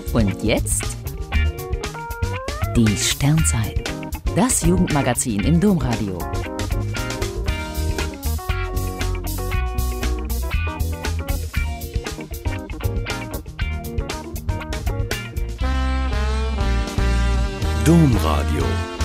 Und jetzt die Sternzeit, das Jugendmagazin im Domradio. Domradio.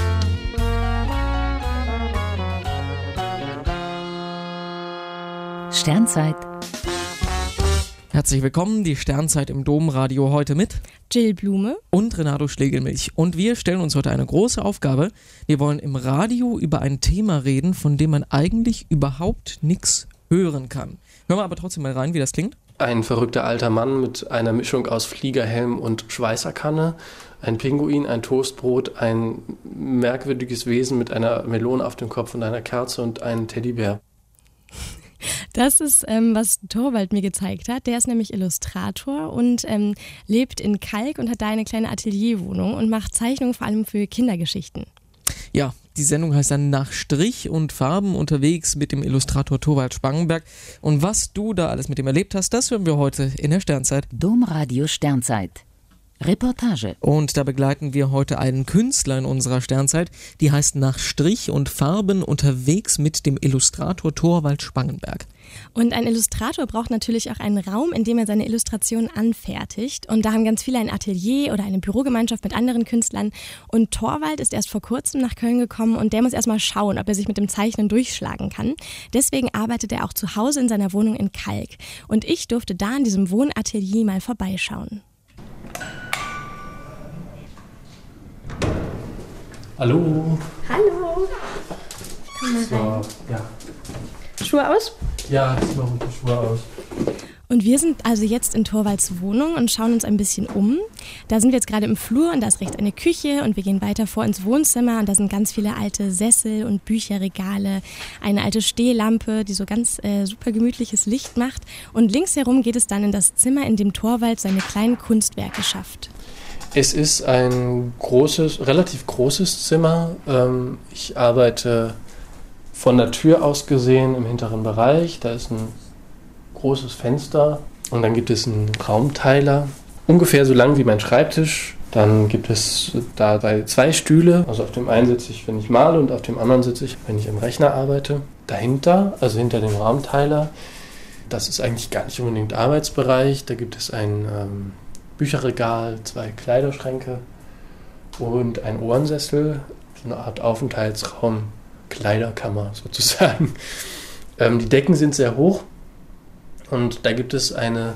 Sternzeit. Herzlich willkommen, die Sternzeit im Domradio heute mit Jill Blume und Renato Schlegelmilch. Und wir stellen uns heute eine große Aufgabe. Wir wollen im Radio über ein Thema reden, von dem man eigentlich überhaupt nichts hören kann. Hören wir aber trotzdem mal rein, wie das klingt. Ein verrückter alter Mann mit einer Mischung aus Fliegerhelm und Schweißerkanne, ein Pinguin, ein Toastbrot, ein merkwürdiges Wesen mit einer Melone auf dem Kopf und einer Kerze und einen Teddybär. Das ist, was Torvald mir gezeigt hat. Der ist nämlich Illustrator und lebt in Kalk und hat da eine kleine Atelierwohnung und macht Zeichnungen vor allem für Kindergeschichten. Ja, die Sendung heißt dann Nach Strich und Farben unterwegs mit dem Illustrator Thorwald Spangenberg. Und was du da alles mit ihm erlebt hast, das hören wir heute in der Sternzeit. Domradio Sternzeit. Reportage. Und da begleiten wir heute einen Künstler in unserer Sternzeit, die heißt Nach Strich und Farben unterwegs mit dem Illustrator Thorwald Spangenberg. Und ein Illustrator braucht natürlich auch einen Raum, in dem er seine Illustrationen anfertigt. Und da haben ganz viele ein Atelier oder eine Bürogemeinschaft mit anderen Künstlern. Und Thorwald ist erst vor kurzem nach Köln gekommen und der muss erst mal schauen, ob er sich mit dem Zeichnen durchschlagen kann. Deswegen arbeitet er auch zu Hause in seiner Wohnung in Kalk. Und ich durfte da in diesem Wohnatelier mal vorbeischauen. Hallo. Hallo. Komm mal rein. So, ja. Schuhe aus? Ja, zieh mal runter Schuhe aus. Und wir sind also jetzt in Thorwalds Wohnung und schauen uns ein bisschen um. Da sind wir jetzt gerade im Flur und da ist rechts eine Küche und wir gehen weiter vor ins Wohnzimmer und da sind ganz viele alte Sessel und Bücherregale, eine alte Stehlampe, die so ganz super gemütliches Licht macht. Und links herum geht es dann in das Zimmer, in dem Thorwald seine kleinen Kunstwerke schafft. Es ist ein relativ großes Zimmer. Ich arbeite von der Tür aus gesehen im hinteren Bereich. Da ist ein großes Fenster und dann gibt es einen Raumteiler, ungefähr so lang wie mein Schreibtisch. Dann gibt es dabei 2 Stühle. Also auf dem einen sitze ich, wenn ich male, und auf dem anderen sitze ich, wenn ich am Rechner arbeite. Dahinter, also hinter dem Raumteiler, das ist eigentlich gar nicht unbedingt Arbeitsbereich. Da gibt es ein Bücherregal, 2 Kleiderschränke und ein Ohrensessel, so eine Art Aufenthaltsraum, Kleiderkammer sozusagen. Die Decken sind sehr hoch und da gibt es eine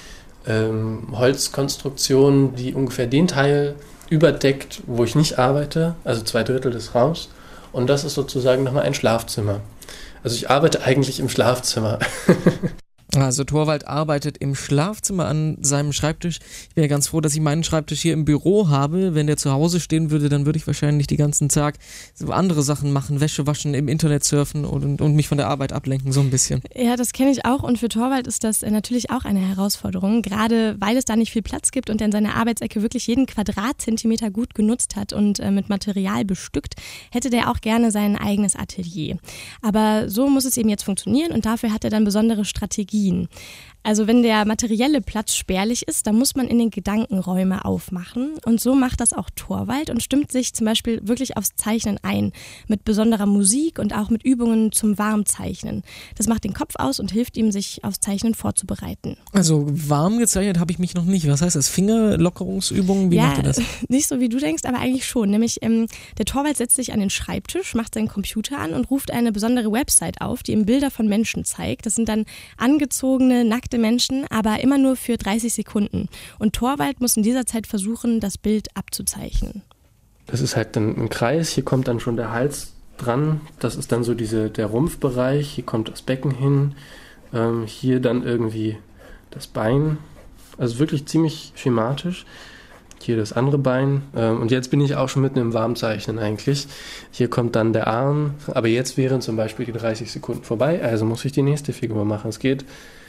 Holzkonstruktion, die ungefähr den Teil überdeckt, wo ich nicht arbeite, also 2/3 des Raums, und das ist sozusagen nochmal ein Schlafzimmer. Also ich arbeite eigentlich im Schlafzimmer. Also Thorwald arbeitet im Schlafzimmer an seinem Schreibtisch. Ich bin ja ganz froh, dass ich meinen Schreibtisch hier im Büro habe. Wenn der zu Hause stehen würde, dann würde ich wahrscheinlich den ganzen Tag so andere Sachen machen, Wäsche waschen, im Internet surfen und mich von der Arbeit ablenken, so ein bisschen. Ja, das kenne ich auch und für Thorwald ist das natürlich auch eine Herausforderung, gerade weil es da nicht viel Platz gibt und er in seiner Arbeitsecke wirklich jeden Quadratzentimeter gut genutzt hat und mit Material bestückt, hätte der auch gerne sein eigenes Atelier. Aber so muss es eben jetzt funktionieren und dafür hat er dann besondere Strategien. Also wenn der materielle Platz spärlich ist, dann muss man in den Gedankenräume aufmachen und so macht das auch Thorwald und stimmt sich zum Beispiel wirklich aufs Zeichnen ein, mit besonderer Musik und auch mit Übungen zum Warmzeichnen. Das macht den Kopf aus und hilft ihm, sich aufs Zeichnen vorzubereiten. Also warm gezeichnet habe ich mich noch nicht. Was heißt das? Fingerlockerungsübungen? Wie macht ihr das? Nicht so wie du denkst, aber eigentlich schon. Nämlich der Thorwald setzt sich an den Schreibtisch, macht seinen Computer an und ruft eine besondere Website auf, die ihm Bilder von Menschen zeigt. Das sind dann angezogene, nackte Menschen, aber immer nur für 30 Sekunden. Und Thorwald muss in dieser Zeit versuchen, das Bild abzuzeichnen. Das ist halt dann ein Kreis, hier kommt dann schon der Hals dran, das ist dann so der Rumpfbereich, hier kommt das Becken hin, hier dann irgendwie das Bein, also wirklich ziemlich schematisch. Hier das andere Bein und jetzt bin ich auch schon mitten im Warmzeichnen eigentlich. Hier kommt dann der Arm, aber jetzt wären zum Beispiel die 30 Sekunden vorbei, also muss ich die nächste Figur machen. Es geht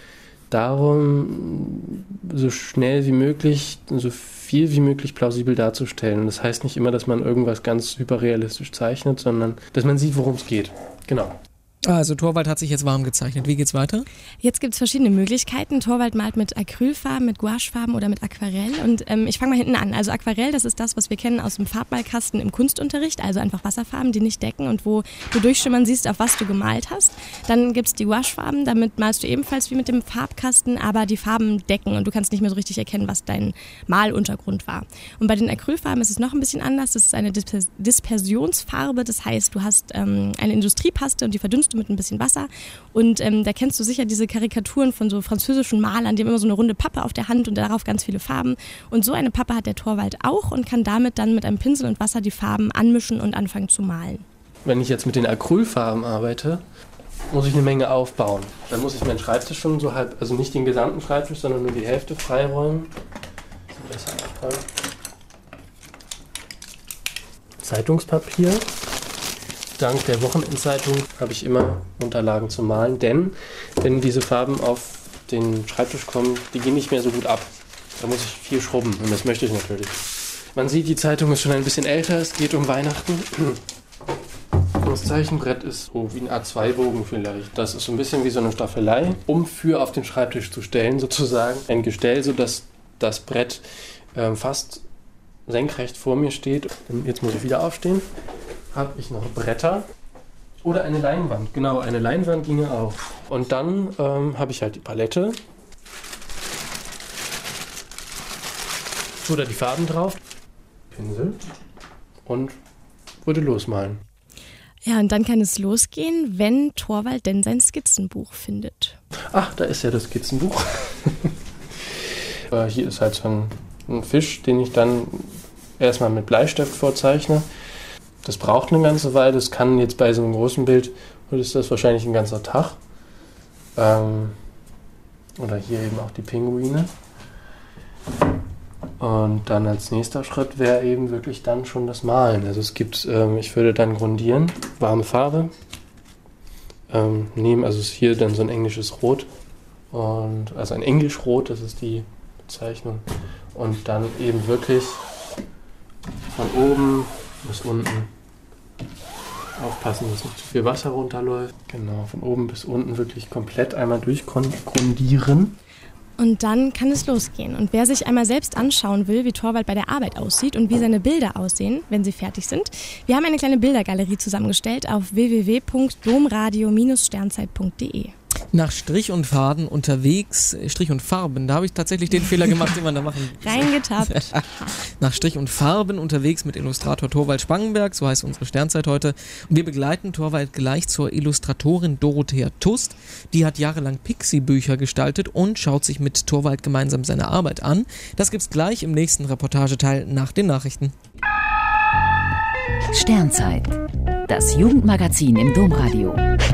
darum, so schnell wie möglich, so viel wie möglich plausibel darzustellen. Und das heißt nicht immer, dass man irgendwas ganz hyperrealistisch zeichnet, sondern dass man sieht, worum es geht. Genau. Also Torvald hat sich jetzt warm gezeichnet. Wie geht's weiter? Jetzt gibt es verschiedene Möglichkeiten. Torvald malt mit Acrylfarben, mit Gouachefarben oder mit Aquarell. Und ich fange mal hinten an. Also Aquarell, das ist das, was wir kennen aus dem Farbmalkasten im Kunstunterricht. Also einfach Wasserfarben, die nicht decken und wo du durchschimmern siehst, auf was du gemalt hast. Dann gibt es die Gouachefarben. Damit malst du ebenfalls wie mit dem Farbkasten, aber die Farben decken und du kannst nicht mehr so richtig erkennen, was dein Maluntergrund war. Und bei den Acrylfarben ist es noch ein bisschen anders. Das ist eine Dispersionsfarbe. Das heißt, du hast eine Industriepaste und die verdünnst du mit ein bisschen Wasser und da kennst du sicher diese Karikaturen von so französischen Malern, die haben immer so eine runde Pappe auf der Hand und darauf ganz viele Farben und so eine Pappe hat der Torvald auch und kann damit dann mit einem Pinsel und Wasser die Farben anmischen und anfangen zu malen. Wenn ich jetzt mit den Acrylfarben arbeite, muss ich eine Menge aufbauen. Dann muss ich meinen Schreibtisch schon so halb, also nicht den gesamten Schreibtisch, sondern nur die Hälfte freiräumen. Besser aufräumen. Zeitungspapier. Dank der Wochenendzeitung habe ich immer Unterlagen zum Malen, denn wenn diese Farben auf den Schreibtisch kommen, die gehen nicht mehr so gut ab. Da muss ich viel schrubben und das möchte ich natürlich. Man sieht, die Zeitung ist schon ein bisschen älter, es geht um Weihnachten. Das Zeichenbrett ist so wie ein A2-Bogen vielleicht. Das ist so ein bisschen wie so eine Staffelei, um für auf den Schreibtisch zu stellen sozusagen. Ein Gestell, sodass das Brett fast senkrecht vor mir steht. Jetzt muss ich wieder aufstehen. Habe ich noch Bretter oder eine Leinwand. Genau, eine Leinwand ginge auch. Und dann habe ich halt die Palette. Oder die Farben drauf. Pinsel. Und würde losmalen. Ja, und dann kann es losgehen, wenn Torvald denn sein Skizzenbuch findet. Ach, da ist ja das Skizzenbuch. Hier ist halt so ein Fisch, den ich dann erstmal mit Bleistift vorzeichne. Das braucht eine ganze Weile. Das kann jetzt bei so einem großen Bild, ist das wahrscheinlich ein ganzer Tag. Oder hier eben auch die Pinguine. Und dann als nächster Schritt wäre eben wirklich dann schon das Malen. Also es gibt, ich würde dann grundieren, warme Farbe nehmen. Also ist hier dann so ein englisches Rot. Also ein Englischrot, das ist die Bezeichnung. Und dann eben wirklich von oben bis unten aufpassen, dass nicht zu viel Wasser runterläuft. Genau, von oben bis unten wirklich komplett einmal durchgrundieren. Und dann kann es losgehen. Und wer sich einmal selbst anschauen will, wie Torvald bei der Arbeit aussieht und wie seine Bilder aussehen, wenn sie fertig sind, wir haben eine kleine Bildergalerie zusammengestellt auf www.domradio-sternzeit.de. Nach Strich und Faden unterwegs, Strich und Farben, da habe ich tatsächlich den Fehler gemacht, den man da machen Reingetappt. Nach Strich und Farben unterwegs mit Illustrator Torvald Spangenberg, so heißt unsere Sternzeit heute. Und wir begleiten Torvald gleich zur Illustratorin Dorothea Tust. Die hat jahrelang Pixie-Bücher gestaltet und schaut sich mit Torvald gemeinsam seine Arbeit an. Das gibt's gleich im nächsten Reportageteil nach den Nachrichten. Sternzeit, das Jugendmagazin im Domradio.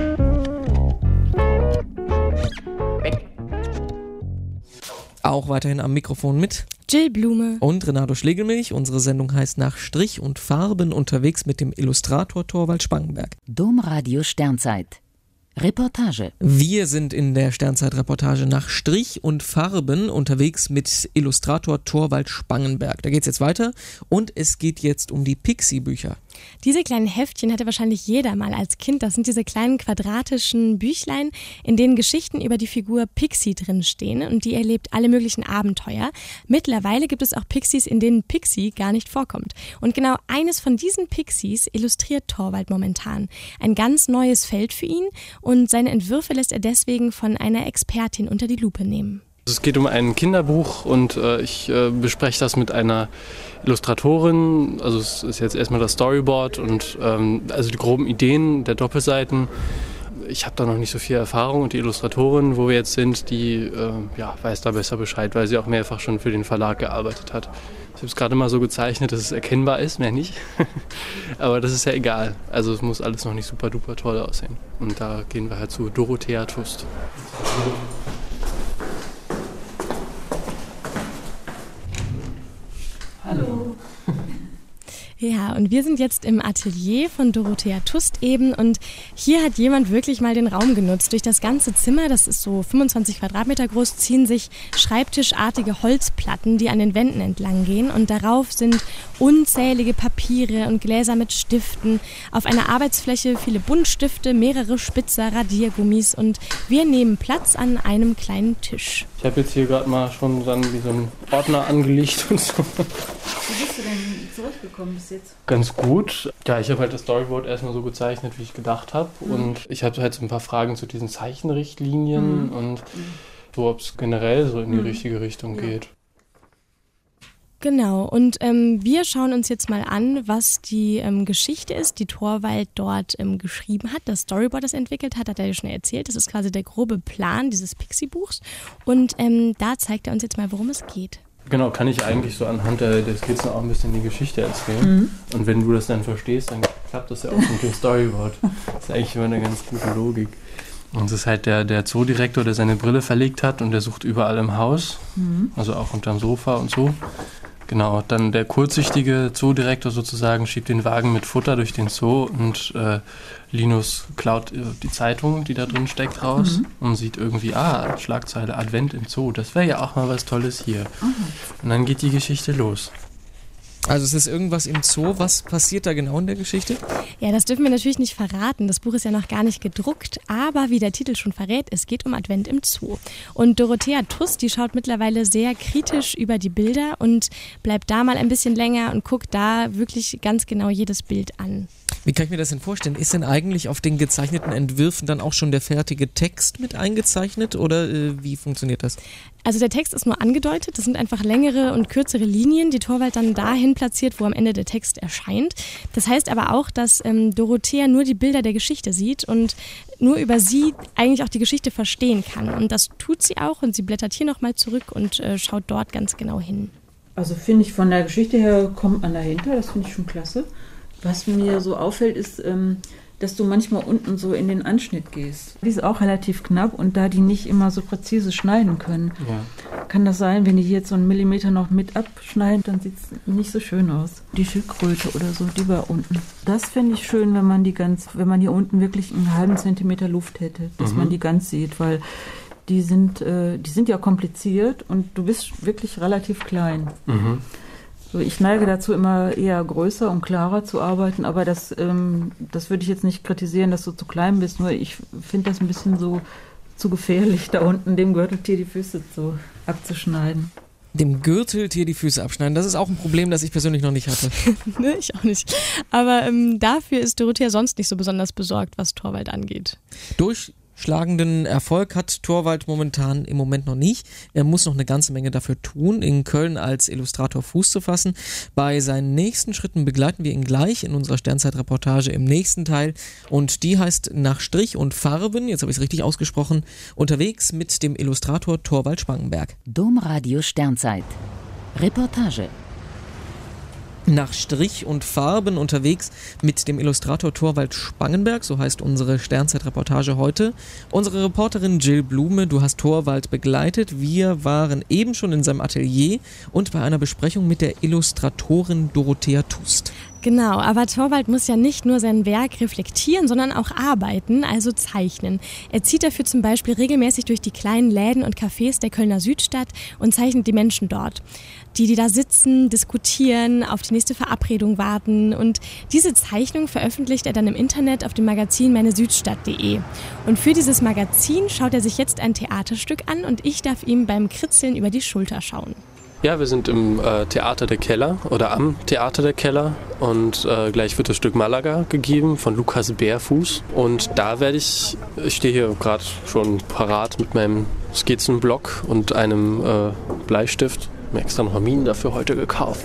Auch weiterhin am Mikrofon mit Jill Blume und Renato Schlegelmilch. Unsere Sendung heißt Nach Strich und Farben unterwegs mit dem Illustrator Torvald Spangenberg. Domradio Sternzeit. Reportage. Wir sind in der Sternzeit-Reportage nach Strich und Farben unterwegs mit Illustrator Torvald Spangenberg. Da geht's jetzt weiter und es geht jetzt um die Pixie-Bücher. Diese kleinen Heftchen hatte wahrscheinlich jeder mal als Kind. Das sind diese kleinen quadratischen Büchlein, in denen Geschichten über die Figur Pixie drinstehen und die erlebt alle möglichen Abenteuer. Mittlerweile gibt es auch Pixies, in denen Pixie gar nicht vorkommt. Und genau eines von diesen Pixies illustriert Torvald momentan. Ein ganz neues Feld für ihn und seine Entwürfe lässt er deswegen von einer Expertin unter die Lupe nehmen. Es geht um ein Kinderbuch und ich bespreche das mit einer Illustratorin. Also es ist jetzt erstmal das Storyboard und also die groben Ideen der Doppelseiten. Ich habe da noch nicht so viel Erfahrung und die Illustratorin, wo wir jetzt sind, die weiß da besser Bescheid, weil sie auch mehrfach schon für den Verlag gearbeitet hat. Ich habe es gerade mal so gezeichnet, dass es erkennbar ist, mehr nicht. Aber das ist ja egal. Also es muss alles noch nicht super duper toll aussehen. Und da gehen wir halt zu Dorothea Tust. Ja, und wir sind jetzt im Atelier von Dorothea Tust eben und hier hat jemand wirklich mal den Raum genutzt. Durch das ganze Zimmer, das ist so 25 Quadratmeter groß, ziehen sich schreibtischartige Holzplatten, die an den Wänden entlang gehen und darauf sind unzählige Papiere und Gläser mit Stiften. Auf einer Arbeitsfläche viele Buntstifte, mehrere Spitzer, Radiergummis und wir nehmen Platz an einem kleinen Tisch. Ich habe jetzt hier gerade mal schon dann wie so einen Ordner angelegt und so. Wie bist du denn zurechtgekommen bis jetzt? Ganz gut. Ja, ich habe halt das Storyboard erstmal so gezeichnet, wie ich gedacht habe. Und ich habe halt so ein paar Fragen zu diesen Zeichenrichtlinien und so, ob es generell so in die richtige Richtung geht. Genau, und wir schauen uns jetzt mal an, was die Geschichte ist, die Torvald dort geschrieben hat. Das Storyboard, das er entwickelt hat er ja schon erzählt. Das ist quasi der grobe Plan dieses Pixie-Buchs. Und da zeigt er uns jetzt mal, worum es geht. Genau, kann ich eigentlich so anhand der Skizzen auch ein bisschen die Geschichte erzählen. Und wenn du das dann verstehst, dann klappt das ja auch mit dem Storyboard. Das ist eigentlich immer eine ganz gute Logik. Und es ist halt der Zoodirektor, der seine Brille verlegt hat und der sucht überall im Haus, also auch unterm Sofa und so. Genau, dann der kurzsichtige Zoodirektor sozusagen schiebt den Wagen mit Futter durch den Zoo und Linus klaut die Zeitung, die da drin steckt, raus und sieht irgendwie, Schlagzeile Advent im Zoo, das wäre ja auch mal was Tolles hier. Und dann geht die Geschichte los. Also es ist irgendwas im Zoo. Was passiert da genau in der Geschichte? Ja, das dürfen wir natürlich nicht verraten. Das Buch ist ja noch gar nicht gedruckt. Aber wie der Titel schon verrät, es geht um Advent im Zoo. Und Dorothea Tust, die schaut mittlerweile sehr kritisch über die Bilder und bleibt da mal ein bisschen länger und guckt da wirklich ganz genau jedes Bild an. Wie kann ich mir das denn vorstellen? Ist denn eigentlich auf den gezeichneten Entwürfen dann auch schon der fertige Text mit eingezeichnet oder wie funktioniert das? Also der Text ist nur angedeutet, das sind einfach längere und kürzere Linien, die Torvald dann dahin platziert, wo am Ende der Text erscheint. Das heißt aber auch, dass Dorothea nur die Bilder der Geschichte sieht und nur über sie eigentlich auch die Geschichte verstehen kann. Und das tut sie auch und sie blättert hier nochmal zurück und schaut dort ganz genau hin. Also finde ich, von der Geschichte her kommt man dahinter, das finde ich schon klasse. Was mir so auffällt, ist, dass du manchmal unten so in den Anschnitt gehst. Die ist auch relativ knapp und da die nicht immer so präzise schneiden können, kann das sein, wenn die hier jetzt so einen Millimeter noch mit abschneiden, dann sieht es nicht so schön aus. Die Schildkröte oder so, die war unten. Das fände ich schön, wenn man hier unten wirklich einen halben Zentimeter Luft hätte, dass man die ganz sieht, weil die sind ja kompliziert und du bist wirklich relativ klein. So, ich neige dazu, immer eher größer und klarer zu arbeiten, aber das würde ich jetzt nicht kritisieren, dass du zu klein bist, nur ich finde das ein bisschen so zu gefährlich, da unten dem Gürteltier die Füße so abzuschneiden. Dem Gürteltier die Füße abschneiden, das ist auch ein Problem, das ich persönlich noch nicht hatte. Ne, ich auch nicht. Aber dafür ist Dorothea sonst nicht so besonders besorgt, was Torvald angeht. Durchschlagenden Erfolg hat Torvald momentan im Moment noch nicht. Er muss noch eine ganze Menge dafür tun, in Köln als Illustrator Fuß zu fassen. Bei seinen nächsten Schritten begleiten wir ihn gleich in unserer Sternzeit-Reportage im nächsten Teil. Und die heißt Nach Strich und Farben, jetzt habe ich es richtig ausgesprochen, unterwegs mit dem Illustrator Torvald Spangenberg. Domradio Sternzeit. Reportage. Nach Strich und Farben unterwegs mit dem Illustrator Torvald Spangenberg, so heißt unsere Sternzeit-Reportage heute. Unsere Reporterin Jill Blume, du hast Torvald begleitet. Wir waren eben schon in seinem Atelier und bei einer Besprechung mit der Illustratorin Dorothea Tust. Genau, aber Torvald muss ja nicht nur sein Werk reflektieren, sondern auch arbeiten, also zeichnen. Er zieht dafür zum Beispiel regelmäßig durch die kleinen Läden und Cafés der Kölner Südstadt und zeichnet die Menschen dort. Die da sitzen, diskutieren, auf die nächste Verabredung warten. Und diese Zeichnung veröffentlicht er dann im Internet auf dem Magazin meinesüdstadt.de. Und für dieses Magazin schaut er sich jetzt ein Theaterstück an und ich darf ihm beim Kritzeln über die Schulter schauen. Ja, wir sind im Theater der Keller oder am Theater der Keller und gleich wird das Stück Malaga gegeben von Lukas Bärfuß und da ich stehe hier gerade schon parat mit meinem Skizzenblock und einem Bleistift. Ich habe extra noch Minen dafür heute gekauft.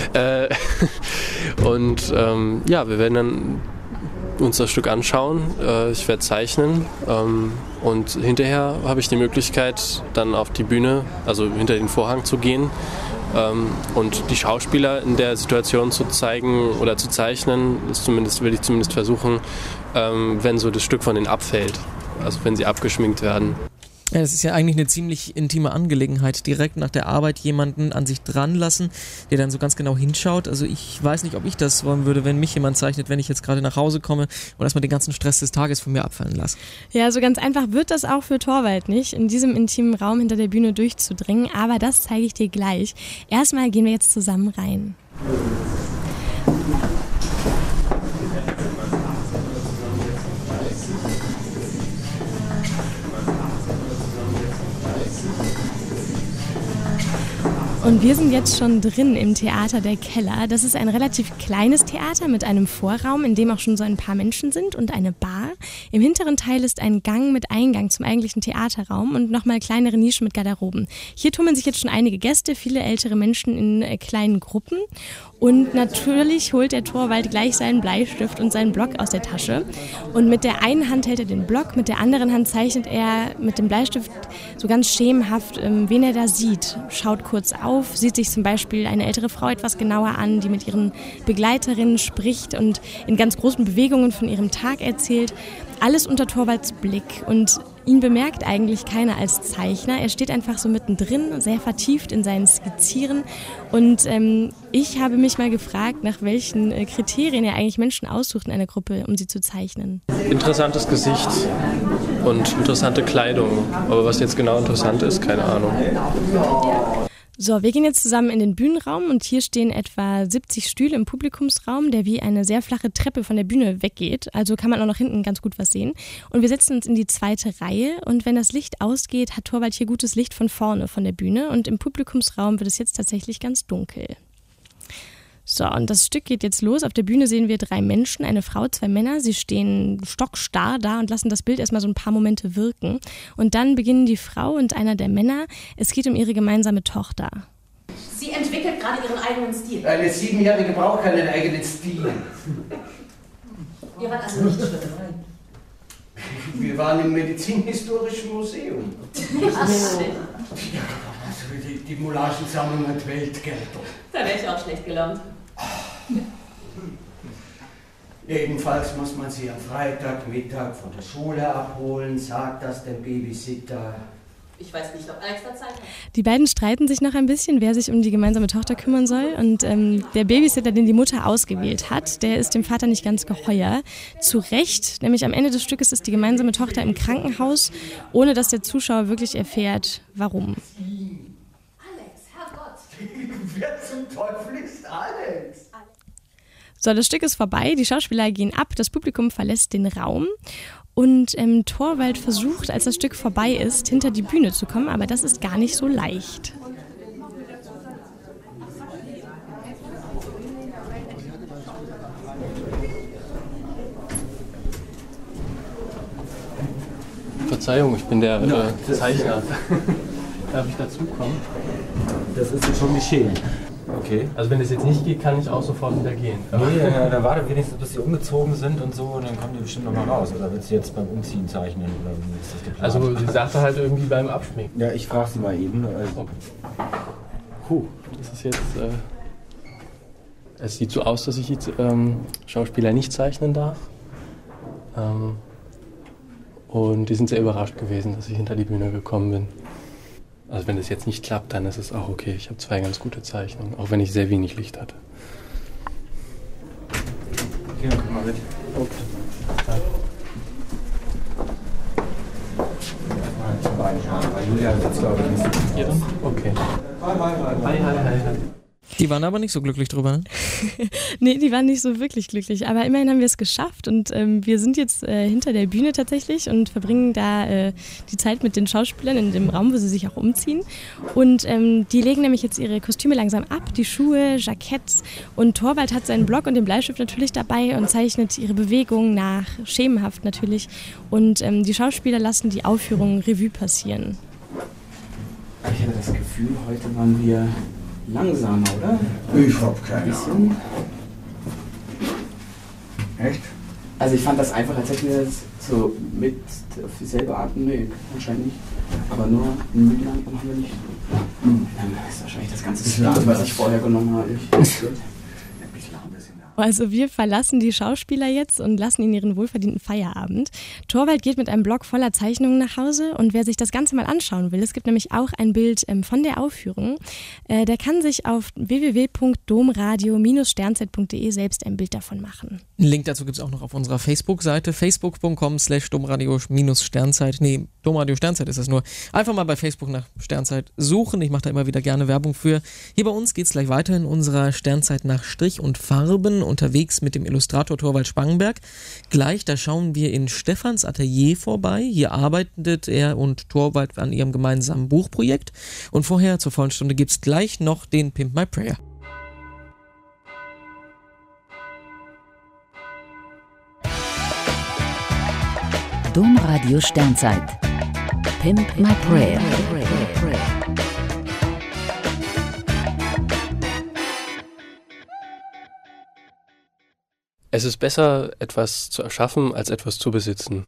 Und wir werden dann uns das Stück anschauen. Ich werde zeichnen und hinterher habe ich die Möglichkeit, dann auf die Bühne, also hinter den Vorhang zu gehen und die Schauspieler in der Situation zu zeigen oder zu zeichnen. Das will ich zumindest versuchen, wenn so das Stück von denen abfällt, also wenn sie abgeschminkt werden. Ja, das ist ja eigentlich eine ziemlich intime Angelegenheit. Direkt nach der Arbeit jemanden an sich dran lassen, der dann so ganz genau hinschaut. Also ich weiß nicht, ob ich das wollen würde, wenn mich jemand zeichnet, wenn ich jetzt gerade nach Hause komme und erstmal den ganzen Stress des Tages von mir abfallen lasse. Ja, so ganz einfach wird das auch für Thorvald nicht, in diesem intimen Raum hinter der Bühne durchzudringen. Aber das zeige ich dir gleich. Erstmal gehen wir jetzt zusammen rein. Und wir sind jetzt schon drin im Theater Der Keller. Das ist ein relativ kleines Theater mit einem Vorraum, in dem auch schon so ein paar Menschen sind und eine Bar. Im hinteren Teil ist ein Gang mit Eingang zum eigentlichen Theaterraum und nochmal kleinere Nischen mit Garderoben. Hier tummeln sich jetzt schon einige Gäste, viele ältere Menschen in kleinen Gruppen. Und natürlich holt der Thorvald gleich seinen Bleistift und seinen Block aus der Tasche. Und mit der einen Hand hält er den Block, mit der anderen Hand zeichnet er mit dem Bleistift so ganz schemenhaft, wen er da sieht. Schaut kurz auf, sieht sich zum Beispiel eine ältere Frau etwas genauer an, die mit ihren Begleiterinnen spricht und in ganz großen Bewegungen von ihrem Tag erzählt. Alles unter Thorvalds Blick und ihn bemerkt eigentlich keiner als Zeichner. Er steht einfach so mittendrin, sehr vertieft in seinen Skizzieren und ich habe mich mal gefragt, nach welchen Kriterien er eigentlich Menschen aussucht in einer Gruppe, um sie zu zeichnen. Interessantes Gesicht und interessante Kleidung, aber was jetzt genau interessant ist, keine Ahnung. So, wir gehen jetzt zusammen in den Bühnenraum und hier stehen etwa 70 Stühle im Publikumsraum, der wie eine sehr flache Treppe von der Bühne weggeht. Also kann man auch nach hinten ganz gut was sehen. Und wir setzen uns in die zweite Reihe und wenn das Licht ausgeht, hat Thorvald hier gutes Licht von vorne von der Bühne und im Publikumsraum wird es jetzt tatsächlich ganz dunkel. So, und das Stück geht jetzt los. Auf der Bühne sehen wir 3 Menschen, eine Frau, 2 Männer. Sie stehen stockstarr da und lassen das Bild erstmal so ein paar Momente wirken. Und dann beginnen die Frau und einer der Männer. Es geht um ihre gemeinsame Tochter. Sie entwickelt gerade ihren eigenen Stil. Eine 7-Jährige braucht keinen eigenen Stil. Ihr wart also nicht schlimm. Wir waren im Medizinhistorischen Museum. Ach, die Moulagensammlung hat Weltgelder. Da wäre ich auch schlecht gelaunt. Jedenfalls muss man sie am Freitagmittag von der Schule abholen, sagt das dem Babysitter. Ich weiß nicht, ob Alex da Zeit hat. Die beiden streiten sich noch ein bisschen, wer sich um die gemeinsame Tochter kümmern soll. Und der Babysitter, den die Mutter ausgewählt hat, der ist dem Vater nicht ganz geheuer. Zu Recht, nämlich am Ende des Stückes ist die gemeinsame Tochter im Krankenhaus, ohne dass der Zuschauer wirklich erfährt, warum. Alex, Herrgott. Wer zum Teufel ist Alex? So, das Stück ist vorbei, die Schauspieler gehen ab, das Publikum verlässt den Raum. Und Thorvald versucht, als das Stück vorbei ist, hinter die Bühne zu kommen, aber das ist gar nicht so leicht. Verzeihung, ich bin der Zeichner. Darf ich dazukommen? Das ist jetzt schon geschehen. Okay. Also wenn es jetzt nicht geht, kann ich auch sofort wieder gehen. Nee, dann warte wenigstens, bis sie umgezogen sind und so und dann kommen die bestimmt noch mal raus. Oder willst du jetzt beim Umziehen zeichnen? Oder wie ist das geplant? Also sie sagte halt irgendwie beim Abschminken. Ja, ich frage sie mal eben. Das ist jetzt... es sieht so aus, dass ich jetzt Schauspieler nicht zeichnen darf. Und die sind sehr überrascht gewesen, dass ich hinter die Bühne gekommen bin. Also wenn das jetzt nicht klappt, dann ist es auch okay. Ich habe 2 ganz gute Zeichnungen, auch wenn ich sehr wenig Licht hatte. Okay, dann komm mal mit. Okay. Weil Julia sitzt, glaube ich, nicht. Hier dann? Okay. Hi. Die waren aber nicht so glücklich drüber, ne? Nee, die waren nicht so wirklich glücklich, aber immerhin haben wir es geschafft und wir sind jetzt hinter der Bühne tatsächlich und verbringen da die Zeit mit den Schauspielern in dem Raum, wo sie sich auch umziehen und die legen nämlich jetzt ihre Kostüme langsam ab, die Schuhe, Jacketts und Thorvald hat seinen Block und den Bleistift natürlich dabei und zeichnet ihre Bewegungen nach, schemenhaft natürlich und die Schauspieler lassen die Aufführung Revue passieren. Ich hatte das Gefühl, heute waren wir langsamer, oder? Ich hab keine Ahnung. Echt? Also ich fand das einfach, als hätten wir das so mit auf dieselbe Art, nee, anscheinend nicht. Aber nur in Mühlenland haben wir nicht. Dann ist wahrscheinlich das ganze Stil, was ich vorher genommen habe. Also wir verlassen die Schauspieler jetzt und lassen ihnen ihren wohlverdienten Feierabend. Torvald geht mit einem Blog voller Zeichnungen nach Hause und wer sich das Ganze mal anschauen will, es gibt nämlich auch ein Bild von der Aufführung, der kann sich auf www.domradio-sternzeit.de selbst ein Bild davon machen. Einen Link dazu gibt es auch noch auf unserer Facebook-Seite, facebook.com/domradio-sternzeit. Nee, Domradio Sternzeit ist das nur. Einfach mal bei Facebook nach Sternzeit suchen. Ich mache da immer wieder gerne Werbung für. Hier bei uns geht es gleich weiter in unserer Sternzeit nach Strich und Farben, unterwegs mit dem Illustrator Torvald Spangenberg. Gleich, da schauen wir in Stefans Atelier vorbei. Hier arbeitet er und Torvald an ihrem gemeinsamen Buchprojekt. Und vorher, zur vollen Stunde, gibt es gleich noch den Pimp My Prayer. Domradio Sternzeit. Pimp My Prayer. Es ist besser, etwas zu erschaffen, als etwas zu besitzen.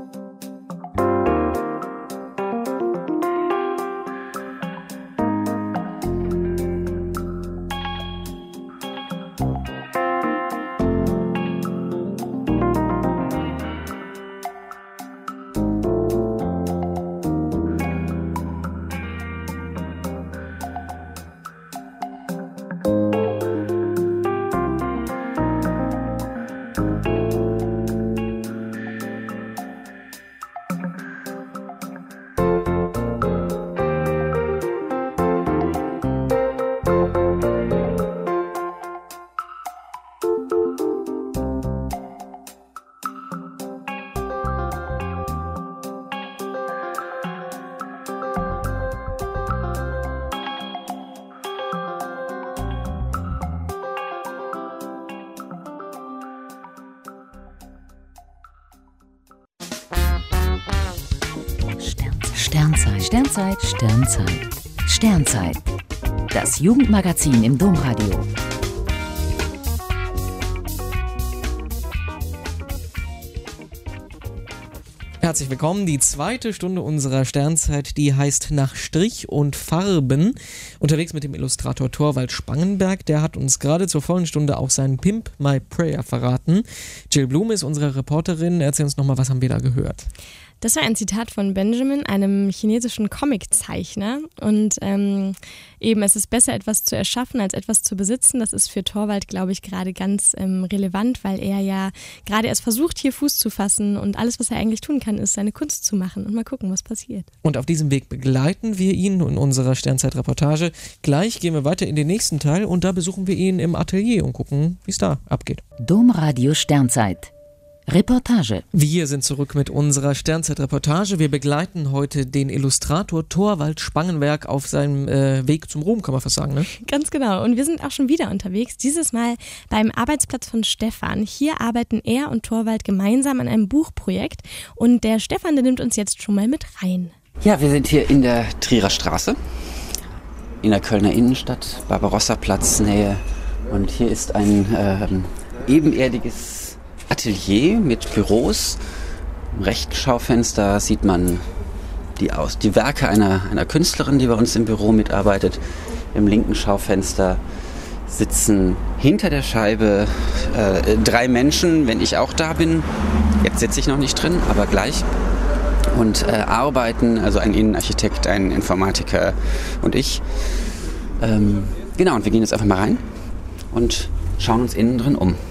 Sternzeit. Das Jugendmagazin im Domradio. Herzlich willkommen, die zweite Stunde unserer Sternzeit, die heißt Nach Strich und Farben. Unterwegs mit dem Illustrator Torvald Spangenberg, der hat uns gerade zur vollen Stunde auch seinen Pimp My Prayer verraten. Jill Blum ist unsere Reporterin, erzähl uns nochmal, was haben wir da gehört? Das war ein Zitat von Benjamin, einem chinesischen Comiczeichner. Und eben, es ist besser, etwas zu erschaffen, als etwas zu besitzen. Das ist für Torvald, glaube ich, gerade ganz relevant, weil er ja gerade erst versucht, hier Fuß zu fassen. Und alles, was er eigentlich tun kann, ist, seine Kunst zu machen. Und mal gucken, was passiert. Und auf diesem Weg begleiten wir ihn in unserer Sternzeit-Reportage. Gleich gehen wir weiter in den nächsten Teil und da besuchen wir ihn im Atelier und gucken, wie es da abgeht. Domradio Sternzeit. Reportage. Wir sind zurück mit unserer Sternzeit-Reportage. Wir begleiten heute den Illustrator Torvald Spangenberg auf seinem Weg zum Ruhm, kann man fast sagen, ne? Ganz genau. Und wir sind auch schon wieder unterwegs. Dieses Mal beim Arbeitsplatz von Stefan. Hier arbeiten er und Torvald gemeinsam an einem Buchprojekt. Und der Stefan, der nimmt uns jetzt schon mal mit rein. Ja, wir sind hier in der Trierer Straße, in der Kölner Innenstadt, Barbarossa-Platz Nähe. Und hier ist ein ebenerdiges Atelier mit Büros. Im rechten Schaufenster sieht man die Werke einer Künstlerin, die bei uns im Büro mitarbeitet. Im linken Schaufenster sitzen hinter der Scheibe 3 Menschen, wenn ich auch da bin. Jetzt sitze ich noch nicht drin, aber gleich. Und arbeiten, also ein Innenarchitekt, ein Informatiker und ich. Genau, und wir gehen jetzt einfach mal rein und schauen uns innen drin um.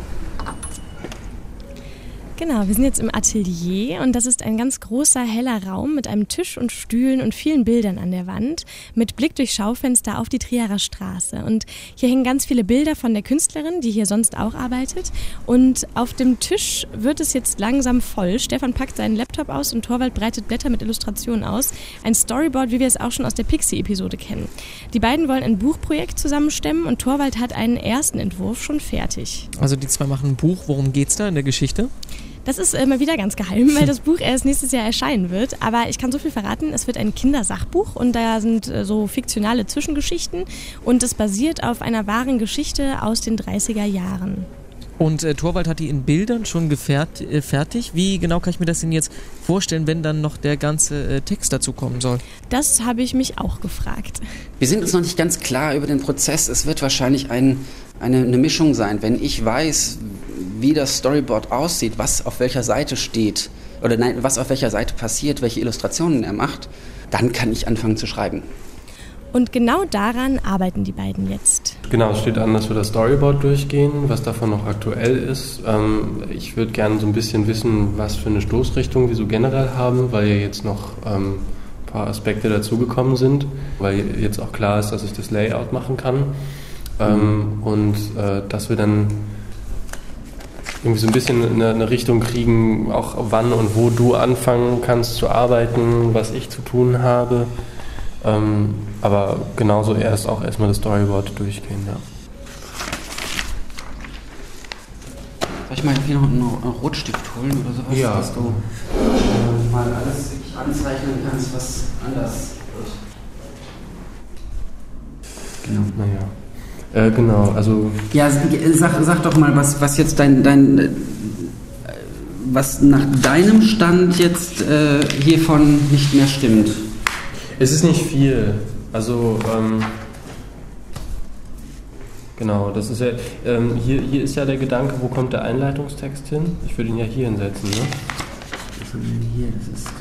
Genau, wir sind jetzt im Atelier und das ist ein ganz großer, heller Raum mit einem Tisch und Stühlen und vielen Bildern an der Wand mit Blick durch Schaufenster auf die Trierer Straße. Und hier hängen ganz viele Bilder von der Künstlerin, die hier sonst auch arbeitet. Und auf dem Tisch wird es jetzt langsam voll. Stefan packt seinen Laptop aus und Torvald breitet Blätter mit Illustrationen aus. Ein Storyboard, wie wir es auch schon aus der Pixie-Episode kennen. Die beiden wollen ein Buchprojekt zusammenstemmen und Torvald hat einen ersten Entwurf schon fertig. Also die zwei machen ein Buch. Worum geht's da in der Geschichte? Das ist immer wieder ganz geheim, weil das Buch erst nächstes Jahr erscheinen wird. Aber ich kann so viel verraten, es wird ein Kindersachbuch und da sind so fiktionale Zwischengeschichten und es basiert auf einer wahren Geschichte aus den 30er Jahren. Und Torvald hat die in Bildern schon fertig. Wie genau kann ich mir das denn jetzt vorstellen, wenn dann noch der ganze Text dazu kommen soll? Das habe ich mich auch gefragt. Wir sind uns noch nicht ganz klar über den Prozess. Es wird wahrscheinlich ein eine Mischung sein. Wenn ich weiß, wie das Storyboard aussieht, was auf welcher Seite steht, oder nein, was auf welcher Seite passiert, welche Illustrationen er macht, dann kann ich anfangen zu schreiben. Und genau daran arbeiten die beiden jetzt. Genau, es steht an, dass wir das Storyboard durchgehen, was davon noch aktuell ist. Ich würde gerne so ein bisschen wissen, was für eine Stoßrichtung wir so generell haben, weil ja jetzt noch ein paar Aspekte dazugekommen sind, weil jetzt auch klar ist, dass ich das Layout machen kann. Und dass wir dann irgendwie so ein bisschen eine Richtung kriegen, auch wann und wo du anfangen kannst zu arbeiten, was ich zu tun habe. Aber genauso erstmal das Storyboard durchgehen, ja. Soll ich mal hier noch einen Rotstift holen oder sowas, ja, dass du mal alles anzeichnen kannst, was anders wird? Genau. Naja. Genau, also... Ja, sag doch mal, was jetzt was nach deinem Stand jetzt hiervon nicht mehr stimmt. Es ist nicht viel. Also, genau, das ist ja, hier ist ja der Gedanke, wo kommt der Einleitungstext hin? Ich würde ihn ja hier hinsetzen, ne? Was haben wir denn hier? Das ist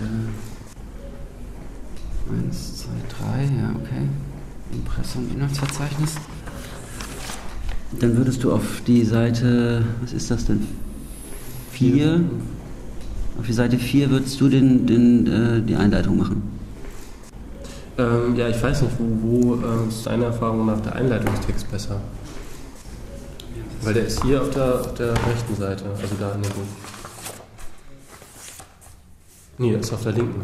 1, 2, 3, ja, okay. Impressum, Inhaltsverzeichnis. Dann würdest du auf die Seite, was ist das denn? 4? Auf die Seite 4 würdest du die Einleitung machen. Ja, ich weiß nicht, wo ist deine Erfahrung nach der Einleitungstext besser? Weil der ist hier auf der rechten Seite, also da in dem Buch. Nee, der ist auf der linken.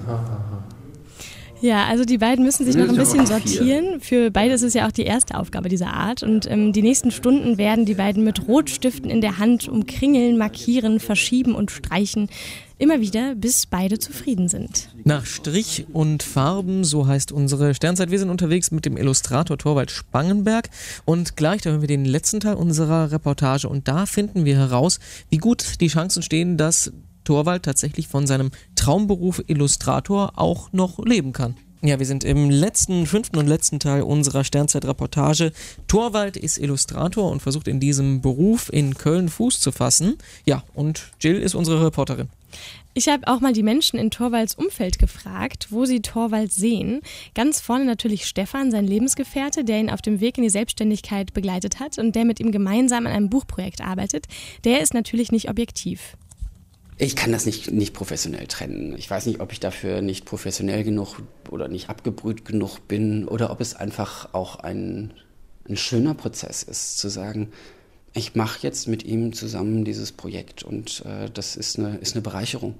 Ja, also die beiden müssen sich noch ein bisschen sortieren. Für beide ist es ja auch die erste Aufgabe dieser Art. Und die nächsten Stunden werden die beiden mit Rotstiften in der Hand umkringeln, markieren, verschieben und streichen. Immer wieder, bis beide zufrieden sind. Nach Strich und Farben, so heißt unsere Sternzeit. Wir sind unterwegs mit dem Illustrator Thorwald Spangenberg und gleich da hören wir den letzten Teil unserer Reportage und da finden wir heraus, wie gut die Chancen stehen, dass Thorwald tatsächlich von seinem Traumberuf Illustrator auch noch leben kann. Ja, wir sind im fünften und letzten Teil unserer Sternzeit-Reportage. Thorwald ist Illustrator und versucht in diesem Beruf in Köln Fuß zu fassen. Ja, und Jill ist unsere Reporterin. Ich habe auch mal die Menschen in Thorwalds Umfeld gefragt, wo sie Thorwald sehen. Ganz vorne natürlich Stefan, sein Lebensgefährte, der ihn auf dem Weg in die Selbstständigkeit begleitet hat und der mit ihm gemeinsam an einem Buchprojekt arbeitet. Der ist natürlich nicht objektiv. Ich kann das nicht professionell trennen. Ich weiß nicht, ob ich dafür nicht professionell genug oder nicht abgebrüht genug bin oder ob es einfach auch ein schöner Prozess ist, zu sagen, ich mache jetzt mit ihm zusammen dieses Projekt und das ist eine Bereicherung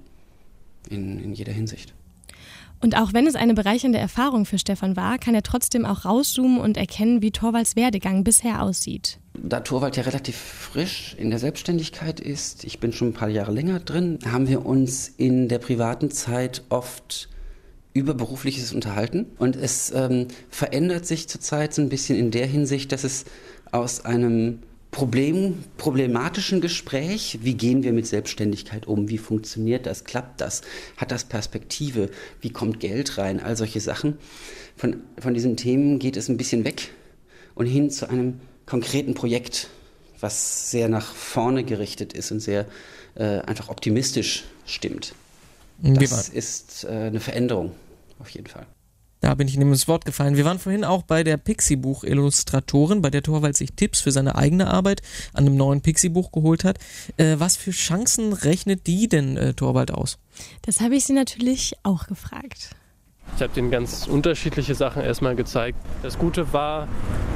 in jeder Hinsicht. Und auch wenn es eine bereichernde Erfahrung für Stefan war, kann er trotzdem auch rauszoomen und erkennen, wie Thorwalds Werdegang bisher aussieht. Da Thorwald ja relativ frisch in der Selbstständigkeit ist, ich bin schon ein paar Jahre länger drin, haben wir uns in der privaten Zeit oft über Berufliches unterhalten. Und es verändert sich zurzeit so ein bisschen in der Hinsicht, dass es aus einem problematischen Gespräch, wie gehen wir mit Selbstständigkeit um, wie funktioniert das, klappt das, hat das Perspektive, wie kommt Geld rein, all solche Sachen. Von diesen Themen geht es ein bisschen weg und hin zu einem konkreten Projekt, was sehr nach vorne gerichtet ist und sehr einfach optimistisch stimmt. Das ist eine Veränderung, auf jeden Fall. Da bin ich Ihnen ins Wort gefallen. Wir waren vorhin auch bei der Pixie-Buch-Illustratorin, bei der Thorwald sich Tipps für seine eigene Arbeit an einem neuen Pixie-Buch geholt hat. Was für Chancen rechnet die denn Thorwald aus? Das habe ich sie natürlich auch gefragt. Ich habe denen ganz unterschiedliche Sachen erstmal gezeigt. Das Gute war,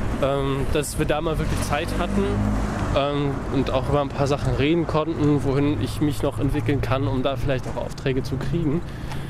dass wir da mal wirklich Zeit hatten und auch über ein paar Sachen reden konnten, wohin ich mich noch entwickeln kann, um da vielleicht auch Aufträge zu kriegen.